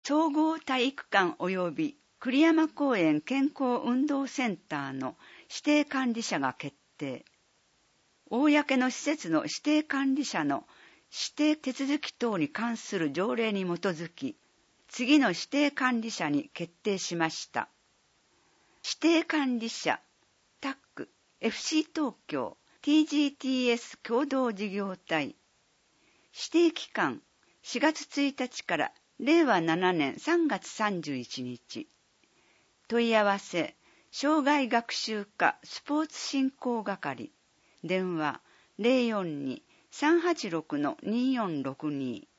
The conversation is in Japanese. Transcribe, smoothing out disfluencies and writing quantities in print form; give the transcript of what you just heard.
総合体育館及び栗山公園健康運動センターの指定管理者が決定。公の施設の指定管理者の指定手続き等に関する条例に基づき、次の指定管理者に決定しました。指定管理者、タック、FC 東京、TGTS 共同事業体。指定期間、4月1日から令和7年3月31日。問い合わせ、障害学習課スポーツ振興係。電話、042-386-2462。